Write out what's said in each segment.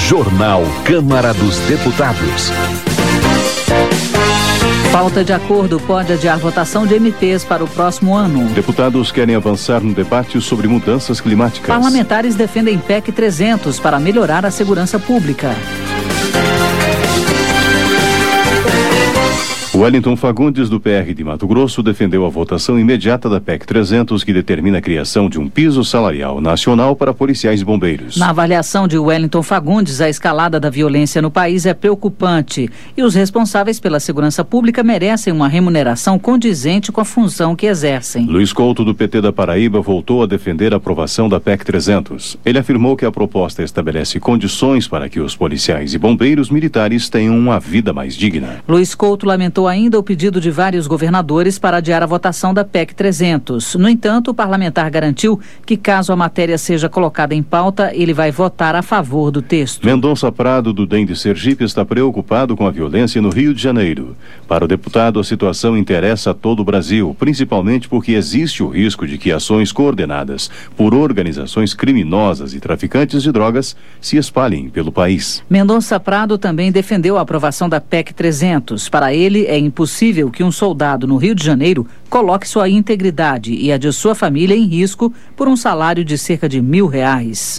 Jornal Câmara dos Deputados. Falta de acordo pode adiar votação de MPs para o próximo ano. Deputados querem avançar no debate sobre mudanças climáticas. Parlamentares defendem PEC 300 para melhorar a segurança pública. Wellington Fagundes, do PR de Mato Grosso, defendeu a votação imediata da PEC 300, que determina a criação de um piso salarial nacional para policiais e bombeiros. Na avaliação de Wellington Fagundes, a escalada da violência no país é preocupante e os responsáveis pela segurança pública merecem uma remuneração condizente com a função que exercem. Luiz Couto, do PT da Paraíba, voltou a defender a aprovação da PEC 300. Ele afirmou que a proposta estabelece condições para que os policiais e bombeiros militares tenham uma vida mais digna. Luiz Couto lamentou ainda o pedido de vários governadores para adiar a votação da PEC 300. No entanto, o parlamentar garantiu que, caso a matéria seja colocada em pauta, ele vai votar a favor do texto. Mendonça Prado, do DEM de Sergipe, está preocupado com a violência no Rio de Janeiro. Para o deputado, a situação interessa a todo o Brasil, principalmente porque existe o risco de que ações coordenadas por organizações criminosas e traficantes de drogas se espalhem pelo país. Mendonça Prado também defendeu a aprovação da PEC 300. Para ele, é impossível que um soldado no Rio de Janeiro coloque sua integridade e a de sua família em risco por um salário de cerca de R$1.000.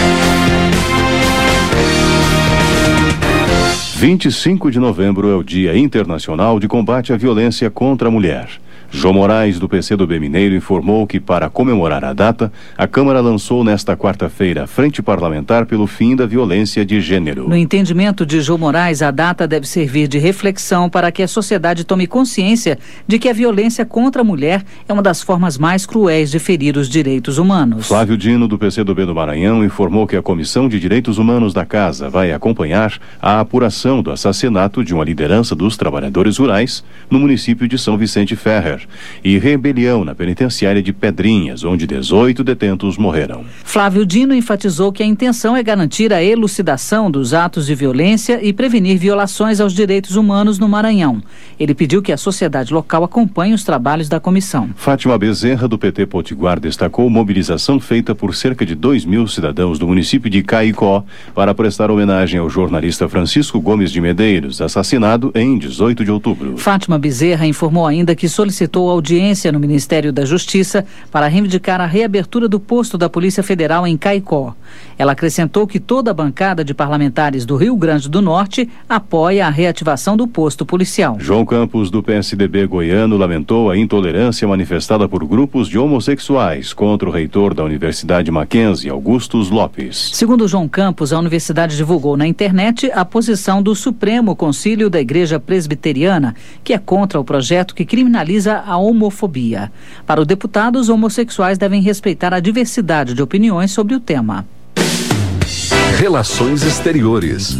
25 de novembro é o Dia Internacional de Combate à Violência contra a Mulher. João Moraes, do PCdoB Mineiro, informou que, para comemorar a data, a Câmara lançou nesta quarta-feira a Frente Parlamentar pelo Fim da Violência de Gênero. No entendimento de João Moraes, a data deve servir de reflexão para que a sociedade tome consciência de que a violência contra a mulher é uma das formas mais cruéis de ferir os direitos humanos. Flávio Dino, do PCdoB do Maranhão, informou que a Comissão de Direitos Humanos da Casa vai acompanhar a apuração do assassinato de uma liderança dos trabalhadores rurais no município de São Vicente Ferrer e rebelião na penitenciária de Pedrinhas, onde 18 detentos morreram. Flávio Dino enfatizou que a intenção é garantir a elucidação dos atos de violência e prevenir violações aos direitos humanos no Maranhão. Ele pediu que a sociedade local acompanhe os trabalhos da comissão. Fátima Bezerra, do PT Potiguar, destacou mobilização feita por cerca de 2.000 cidadãos do município de Caicó para prestar homenagem ao jornalista Francisco Gomes de Medeiros, assassinado em 18 de outubro. Fátima Bezerra informou ainda que solicitou audiência no Ministério da Justiça para reivindicar a reabertura do posto da Polícia Federal em Caicó. Ela acrescentou que toda a bancada de parlamentares do Rio Grande do Norte apoia a reativação do posto policial. João Campos, do PSDB goiano, lamentou a intolerância manifestada por grupos de homossexuais contra o reitor da Universidade Mackenzie, Augustus Lopes. Segundo João Campos, a universidade divulgou na internet a posição do Supremo Concílio da Igreja Presbiteriana, que é contra o projeto que criminaliza a homofobia. Para o deputado, os homossexuais devem respeitar a diversidade de opiniões sobre o tema. Relações Exteriores.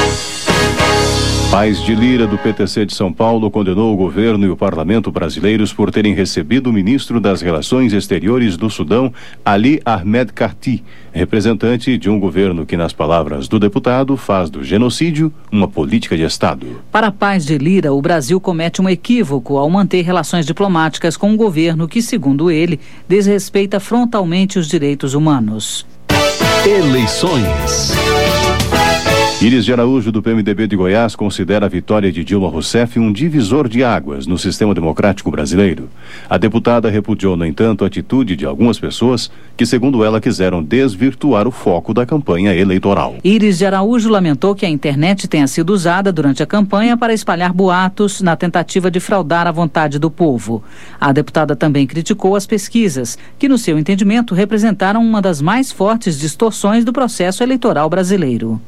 Paes de Lira, do PTC de São Paulo, condenou o governo e o parlamento brasileiros por terem recebido o ministro das Relações Exteriores do Sudão, Ali Ahmed Karti, representante de um governo que, nas palavras do deputado, faz do genocídio uma política de Estado. Para Paes de Lira, o Brasil comete um equívoco ao manter relações diplomáticas com um governo que, segundo ele, desrespeita frontalmente os direitos humanos. Eleições. Íris de Araújo, do PMDB de Goiás, considera a vitória de Dilma Rousseff um divisor de águas no sistema democrático brasileiro. A deputada repudiou, no entanto, a atitude de algumas pessoas que, segundo ela, quiseram desvirtuar o foco da campanha eleitoral. Íris de Araújo lamentou que a internet tenha sido usada durante a campanha para espalhar boatos na tentativa de fraudar a vontade do povo. A deputada também criticou as pesquisas, que, no seu entendimento, representaram uma das mais fortes distorções do processo eleitoral brasileiro.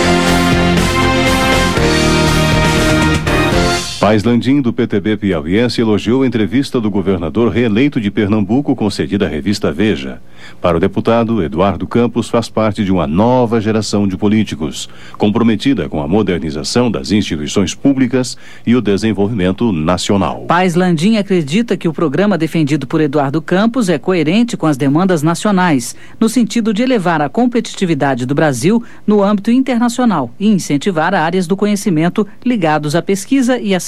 Paes Landim, do PTB piauiense, elogiou a entrevista do governador reeleito de Pernambuco concedida à revista Veja. Para o deputado, Eduardo Campos faz parte de uma nova geração de políticos, comprometida com a modernização das instituições públicas e o desenvolvimento nacional. Paes Landim acredita que o programa defendido por Eduardo Campos é coerente com as demandas nacionais, no sentido de elevar a competitividade do Brasil no âmbito internacional e incentivar áreas do conhecimento ligados à pesquisa e à ciência.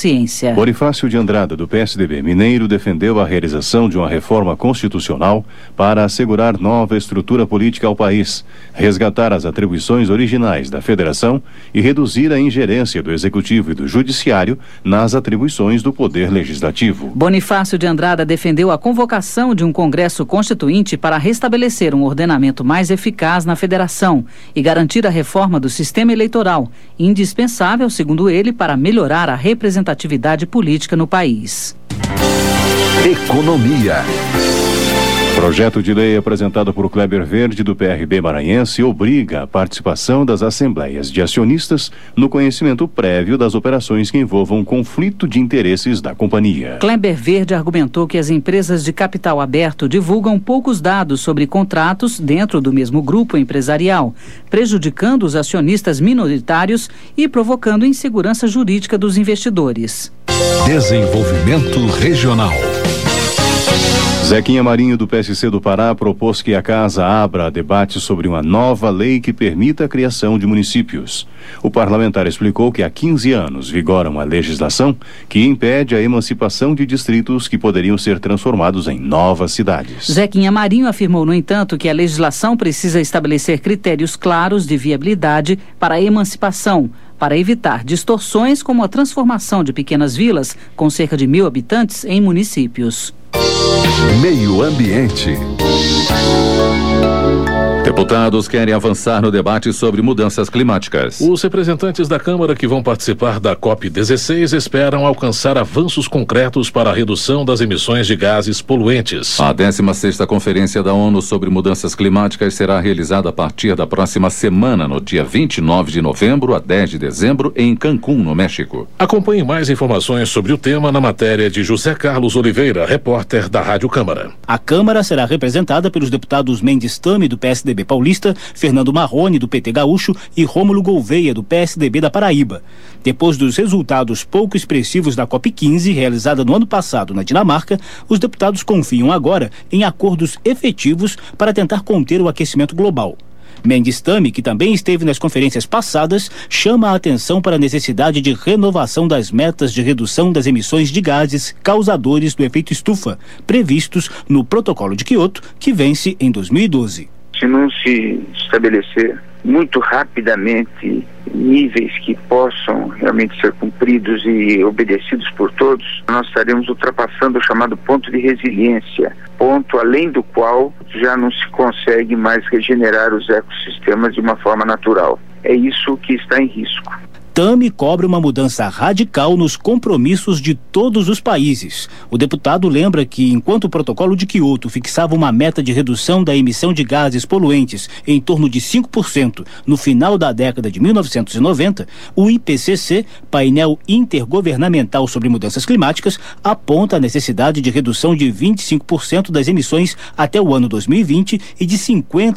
consciência. Bonifácio de Andrada, do PSDB mineiro, defendeu a realização de uma reforma constitucional para assegurar nova estrutura política ao país, resgatar as atribuições originais da federação e reduzir a ingerência do Executivo e do Judiciário nas atribuições do Poder Legislativo. Bonifácio de Andrada defendeu a convocação de um Congresso Constituinte para restabelecer um ordenamento mais eficaz na federação e garantir a reforma do sistema eleitoral, indispensável, segundo ele, para melhorar a representatividade política no país. Economia. Projeto de lei apresentado por Kleber Verde, do PRB maranhense, obriga a participação das assembleias de acionistas no conhecimento prévio das operações que envolvam conflito de interesses da companhia. Kleber Verde argumentou que as empresas de capital aberto divulgam poucos dados sobre contratos dentro do mesmo grupo empresarial, prejudicando os acionistas minoritários e provocando insegurança jurídica dos investidores. Desenvolvimento regional. Zequinha Marinho, do PSC do Pará, propôs que a Casa abra debate sobre uma nova lei que permita a criação de municípios. O parlamentar explicou que há 15 anos vigora uma legislação que impede a emancipação de distritos que poderiam ser transformados em novas cidades. Zequinha Marinho afirmou, no entanto, que a legislação precisa estabelecer critérios claros de viabilidade para a emancipação, para evitar distorções como a transformação de pequenas vilas com cerca de 1.000 habitantes em municípios. Meio Ambiente. Deputados querem avançar no debate sobre mudanças climáticas. Os representantes da Câmara que vão participar da COP16 esperam alcançar avanços concretos para a redução das emissões de gases poluentes. A 16ª Conferência da ONU sobre Mudanças Climáticas será realizada a partir da próxima semana, no dia 29 de novembro a 10 de dezembro, em Cancún, no México. Acompanhe mais informações sobre o tema na matéria de José Carlos Oliveira, repórter da Rádio Câmara. A Câmara será representada pelos deputados Mendes Tame, do PSDB paulista, Fernando Marrone, do PT gaúcho, e Rômulo Gouveia, do PSDB da Paraíba. Depois dos resultados pouco expressivos da COP15, realizada no ano passado na Dinamarca, os deputados confiam agora em acordos efetivos para tentar conter o aquecimento global. Mendes Tame, que também esteve nas conferências passadas, chama a atenção para a necessidade de renovação das metas de redução das emissões de gases causadores do efeito estufa, previstos no Protocolo de Quioto, que vence em 2012. Se não se estabelecer muito rapidamente níveis que possam realmente ser cumpridos e obedecidos por todos, nós estaremos ultrapassando o chamado ponto de resiliência, ponto além do qual já não se consegue mais regenerar os ecossistemas de uma forma natural. É isso que está em risco. Tame cobra uma mudança radical nos compromissos de todos os países. O deputado lembra que, enquanto o Protocolo de Quioto fixava uma meta de redução da emissão de gases poluentes em torno de 5% no final da década de 1990, o IPCC, painel intergovernamental sobre mudanças climáticas, aponta a necessidade de redução de 25% das emissões até o ano 2020 e de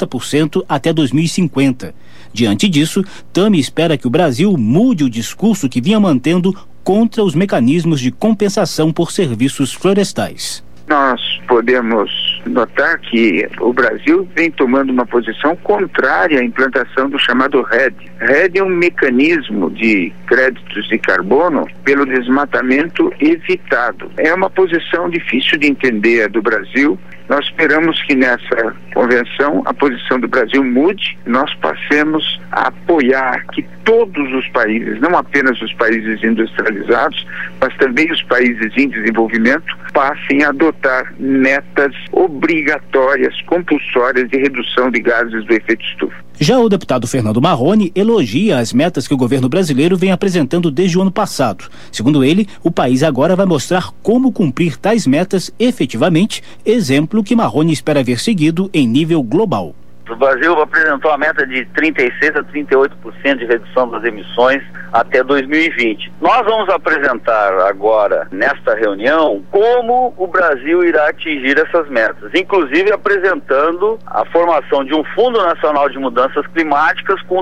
50% até 2050. Diante disso, Tame espera que o Brasil mude o discurso que vinha mantendo contra os mecanismos de compensação por serviços florestais. Nós podemos notar que o Brasil vem tomando uma posição contrária à implantação do chamado RED. RED é um mecanismo de créditos de carbono pelo desmatamento evitado. É uma posição difícil de entender a do Brasil. Nós esperamos que nessa convenção a posição do Brasil mude, nós passemos a apoiar que todos os países, não apenas os países industrializados, mas também os países em desenvolvimento, passem a adotar metas obrigatórias, compulsórias de redução de gases do efeito estufa. Já o deputado Fernando Marrone elogia as metas que o governo brasileiro vem apresentando desde o ano passado. Segundo ele, o país agora vai mostrar como cumprir tais metas efetivamente, exemplo que Marrone espera ver seguido em nível global. O Brasil apresentou a meta de 36% a 38% de redução das emissões até 2020. Nós vamos apresentar agora, nesta reunião, como o Brasil irá atingir essas metas, inclusive apresentando a formação de um Fundo Nacional de Mudanças Climáticas com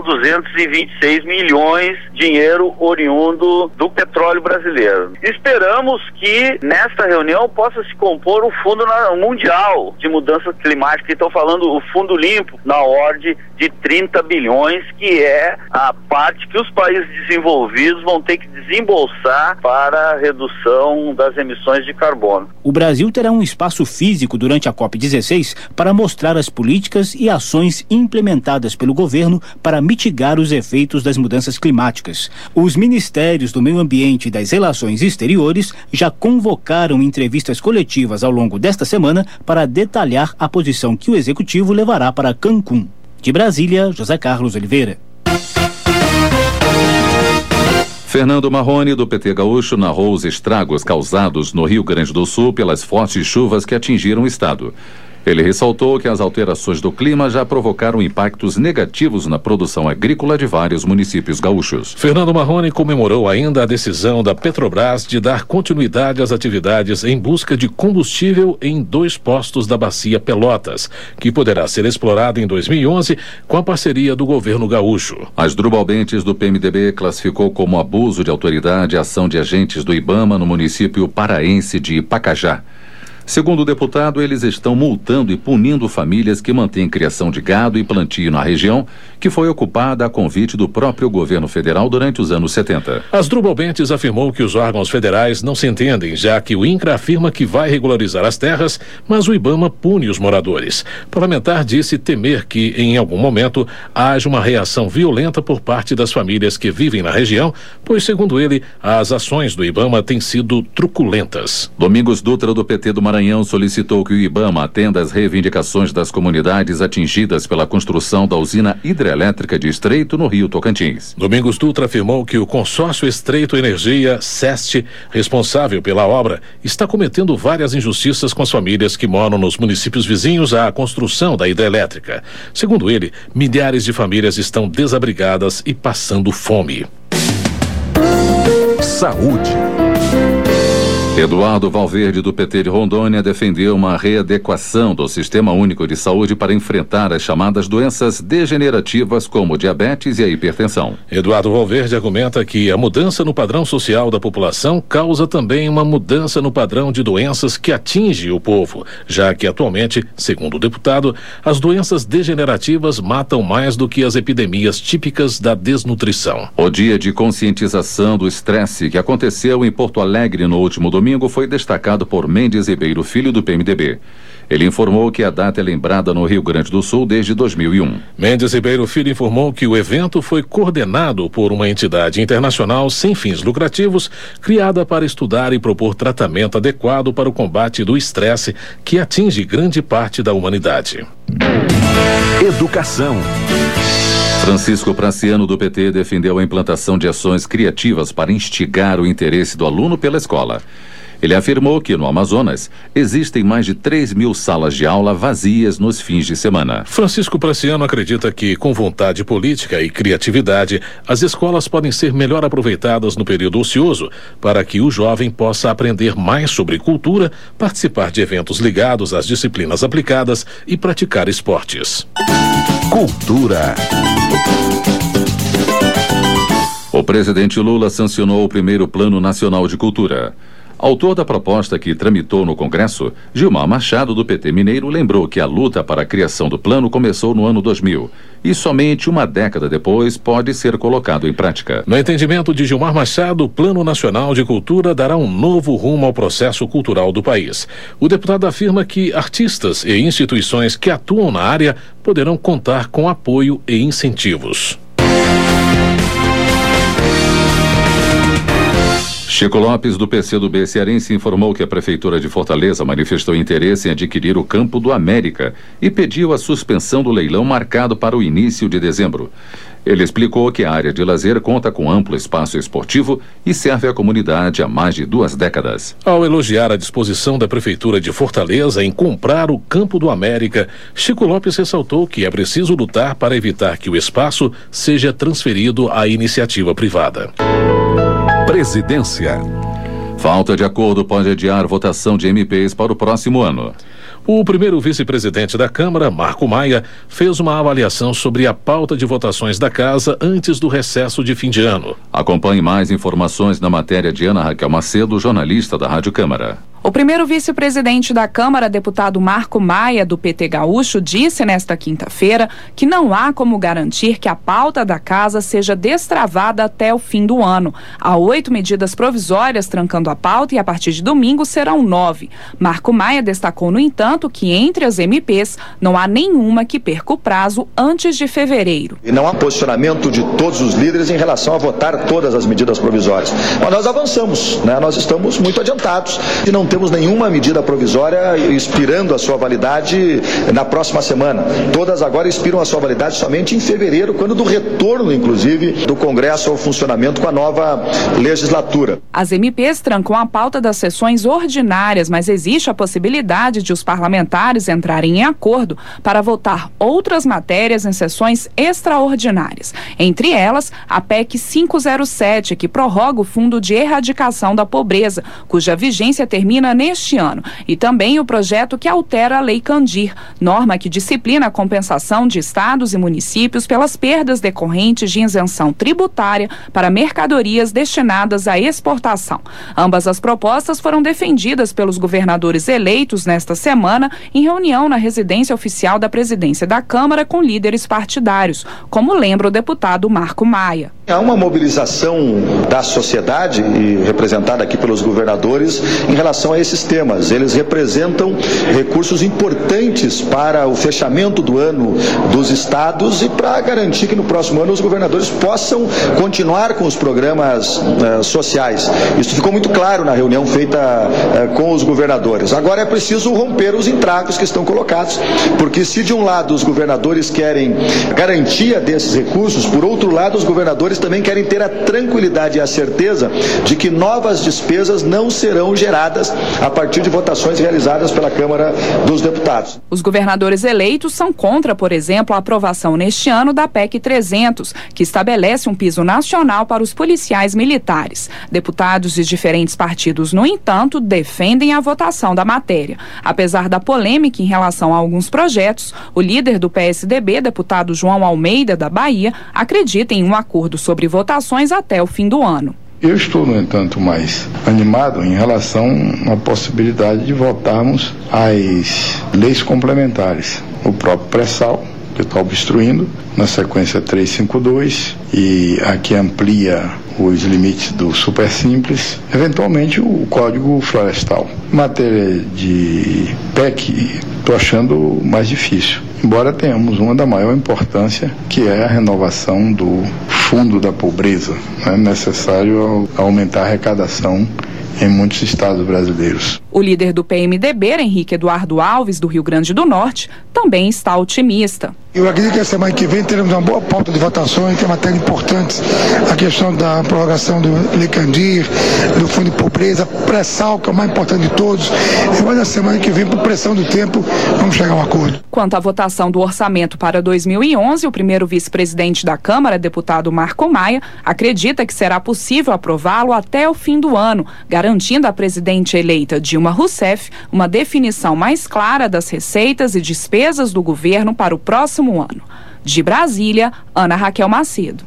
226 milhões de dinheiro oriundo do petróleo brasileiro. Esperamos que nesta reunião possa se compor o Fundo Mundial de Mudanças Climáticas, que estão falando o Fundo Limpo, na ordem de 30 bilhões, que é a parte que os países desenvolvidos vão ter que desembolsar para a redução das emissões de carbono. O Brasil terá um espaço físico durante a COP16 para mostrar as políticas e ações implementadas pelo governo para mitigar os efeitos das mudanças climáticas. Os ministérios do Meio Ambiente e das Relações Exteriores já convocaram entrevistas coletivas ao longo desta semana para detalhar a posição que o Executivo levará para Cancún. De Brasília, José Carlos Oliveira. Fernando Marrone, do PT Gaúcho, narrou os estragos causados no Rio Grande do Sul pelas fortes chuvas que atingiram o estado. Ele ressaltou que as alterações do clima já provocaram impactos negativos na produção agrícola de vários municípios gaúchos. Fernando Marrone comemorou ainda a decisão da Petrobras de dar continuidade às atividades em busca de combustível em 2 postos da Bacia Pelotas, que poderá ser explorado em 2011 com a parceria do governo gaúcho. Asdrubal Bentes, do PMDB, classificou como abuso de autoridade a ação de agentes do IBAMA no município paraense de Pacajá. Segundo o deputado, eles estão multando e punindo famílias que mantêm criação de gado e plantio na região, que foi ocupada a convite do próprio governo federal durante os anos 70. Asdrubal Bentes afirmou que os órgãos federais não se entendem, já que o INCRA afirma que vai regularizar as terras, mas o IBAMA pune os moradores. O parlamentar disse temer que, em algum momento, haja uma reação violenta por parte das famílias que vivem na região, pois, segundo ele, as ações do IBAMA têm sido truculentas. Domingos Dutra, do PT do Maranhão, solicitou que o IBAMA atenda às reivindicações das comunidades atingidas pela construção da usina hidrelétrica de Estreito, no Rio Tocantins. Domingos Dutra afirmou que o consórcio Estreito Energia, SEST, responsável pela obra, está cometendo várias injustiças com as famílias que moram nos municípios vizinhos à construção da hidrelétrica. Segundo ele, milhares de famílias estão desabrigadas e passando fome. Saúde. Eduardo Valverde, do PT de Rondônia, defendeu uma readequação do Sistema Único de Saúde para enfrentar as chamadas doenças degenerativas como diabetes e a hipertensão. Eduardo Valverde argumenta que a mudança no padrão social da população causa também uma mudança no padrão de doenças que atinge o povo, já que atualmente, segundo o deputado, as doenças degenerativas matam mais do que as epidemias típicas da desnutrição. O dia de conscientização do estresse que aconteceu em Porto Alegre no último domingo foi destacado por Mendes Ribeiro Filho, do PMDB. Ele informou que a data é lembrada no Rio Grande do Sul desde 2001. Mendes Ribeiro Filho informou que o evento foi coordenado por uma entidade internacional sem fins lucrativos, criada para estudar e propor tratamento adequado para o combate do estresse que atinge grande parte da humanidade. Educação. Francisco Praciano, do PT, defendeu a implantação de ações criativas para instigar o interesse do aluno pela escola. Ele afirmou que no Amazonas existem mais de 3.000 salas de aula vazias nos fins de semana. Francisco Praciano acredita que, com vontade política e criatividade, as escolas podem ser melhor aproveitadas no período ocioso para que o jovem possa aprender mais sobre cultura, participar de eventos ligados às disciplinas aplicadas e praticar esportes. Cultura. O presidente Lula sancionou o primeiro Plano Nacional de Cultura. Autor da proposta que tramitou no Congresso, Gilmar Machado, do PT mineiro, lembrou que a luta para a criação do plano começou no ano 2000 e somente uma década depois pode ser colocado em prática. No entendimento de Gilmar Machado, o Plano Nacional de Cultura dará um novo rumo ao processo cultural do país. O deputado afirma que artistas e instituições que atuam na área poderão contar com apoio e incentivos. Chico Lopes, do PCdoB cearense, informou que a Prefeitura de Fortaleza manifestou interesse em adquirir o Campo do América e pediu a suspensão do leilão marcado para o início de dezembro. Ele explicou que a área de lazer conta com amplo espaço esportivo e serve à comunidade há mais de 2 décadas. Ao elogiar a disposição da Prefeitura de Fortaleza em comprar o Campo do América, Chico Lopes ressaltou que é preciso lutar para evitar que o espaço seja transferido à iniciativa privada. Presidência. Falta de acordo pode adiar votação de MPs para o próximo ano. O primeiro vice-presidente da Câmara, Marco Maia, fez uma avaliação sobre a pauta de votações da Casa antes do recesso de fim de ano. Acompanhe mais informações na matéria de Ana Raquel Macedo, jornalista da Rádio Câmara. O primeiro vice-presidente da Câmara, deputado Marco Maia, do PT Gaúcho, disse nesta quinta-feira que não há como garantir que a pauta da casa seja destravada até o fim do ano. Há 8 medidas provisórias trancando a pauta e a partir de domingo serão 9. Marco Maia destacou, no entanto, que entre as MPs não há nenhuma que perca o prazo antes de fevereiro. E não há posicionamento de todos os líderes em relação a votar todas as medidas provisórias. Mas nós avançamos, né? Nós estamos muito adiantados e não temos nenhuma medida provisória expirando a sua validade na próxima semana. Todas agora expiram a sua validade somente em fevereiro, quando do retorno, inclusive, do Congresso ao funcionamento com a nova legislatura. As MPs trancam a pauta das sessões ordinárias, mas existe a possibilidade de os parlamentares entrarem em acordo para votar outras matérias em sessões extraordinárias. Entre elas, a PEC 507, que prorroga o Fundo de Erradicação da Pobreza, cuja vigência termina neste ano, e também o projeto que altera a Lei Candir, norma que disciplina a compensação de estados e municípios pelas perdas decorrentes de isenção tributária para mercadorias destinadas à exportação. Ambas as propostas foram defendidas pelos governadores eleitos nesta semana em reunião na residência oficial da presidência da Câmara com líderes partidários, como lembra o deputado Marco Maia. Há uma mobilização da sociedade, e representada aqui pelos governadores, em relação a esses temas. Eles representam recursos importantes para o fechamento do ano dos estados e para garantir que no próximo ano os governadores possam continuar com os programas sociais. Isso ficou muito claro na reunião feita com os governadores. Agora é preciso romper os entrapes que estão colocados, porque se de um lado os governadores querem garantia desses recursos, por outro lado os governadores também querem ter a tranquilidade e a certeza de que novas despesas não serão geradas a partir de votações realizadas pela Câmara dos Deputados. Os governadores eleitos são contra, por exemplo, a aprovação neste ano da PEC 300, que estabelece um piso nacional para os policiais militares. Deputados de diferentes partidos, no entanto, defendem a votação da matéria. Apesar da polêmica em relação a alguns projetos, o líder do PSDB, deputado João Almeida, da Bahia, acredita em um acordo sobre votações até o fim do ano. Eu estou, no entanto, mais animado em relação à possibilidade de votarmos as leis complementares. O próprio pré-sal, que está obstruindo, na sequência 352, e aqui amplia os limites do super simples, eventualmente o Código Florestal. Em matéria de PEC, estou achando mais difícil, embora tenhamos uma da maior importância, que é a renovação do Fundo da Pobreza. É necessário aumentar a arrecadação em muitos estados brasileiros. O líder do PMDB, Henrique Eduardo Alves, do Rio Grande do Norte, também está otimista. Eu acredito que a semana que vem teremos uma boa pauta de votações, tem matérias importantes, a questão da prorrogação do Lei Candir, do Fundo de Pobreza, pré-sal, que é o mais importante de todos. E mas na semana que vem, por pressão do tempo, vamos chegar a um acordo. Quanto à votação do orçamento para 2011, o primeiro vice-presidente da Câmara, deputado Marco Maia, acredita que será possível aprová-lo até o fim do ano, garantindo à presidente eleita Dilma Rousseff uma definição mais clara das receitas e despesas do governo para o próximo ano. De Brasília, Ana Raquel Macedo.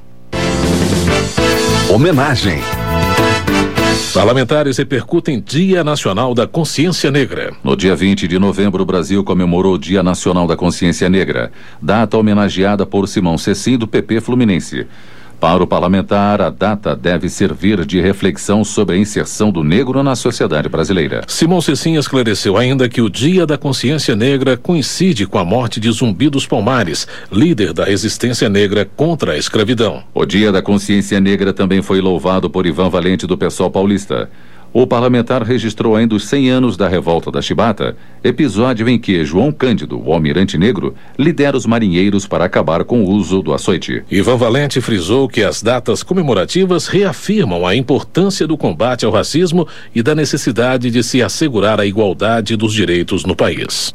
Homenagem. Parlamentares repercutem Dia Nacional da Consciência Negra. No dia 20 de novembro, o Brasil comemorou o Dia Nacional da Consciência Negra, data homenageada por Simão Cecim, do PP Fluminense. Para o parlamentar, a data deve servir de reflexão sobre a inserção do negro na sociedade brasileira. Simão Cecim esclareceu ainda que o Dia da Consciência Negra coincide com a morte de Zumbi dos Palmares, líder da resistência negra contra a escravidão. O Dia da Consciência Negra também foi louvado por Ivan Valente, do PSOL paulista. O parlamentar registrou ainda os 100 anos da Revolta da Chibata, episódio em que João Cândido, o almirante negro, lidera os marinheiros para acabar com o uso do açoite. Ivan Valente frisou que as datas comemorativas reafirmam a importância do combate ao racismo e da necessidade de se assegurar a igualdade dos direitos no país.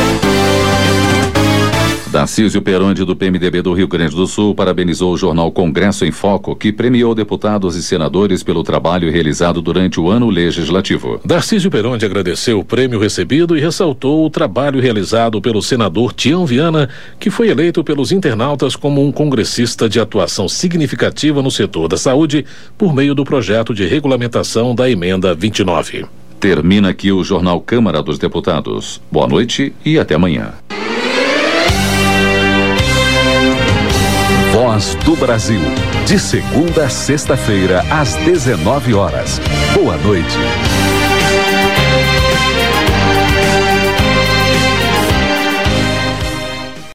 Darcísio Peronde, do PMDB do Rio Grande do Sul, parabenizou o jornal Congresso em Foco, que premiou deputados e senadores pelo trabalho realizado durante o ano legislativo. Darcísio Peronde agradeceu o prêmio recebido e ressaltou o trabalho realizado pelo senador Tião Viana, que foi eleito pelos internautas como um congressista de atuação significativa no setor da saúde por meio do projeto de regulamentação da Emenda 29. Termina aqui o Jornal Câmara dos Deputados. Boa noite e até amanhã. Voz do Brasil. De segunda a sexta-feira, às 19 horas. Boa noite.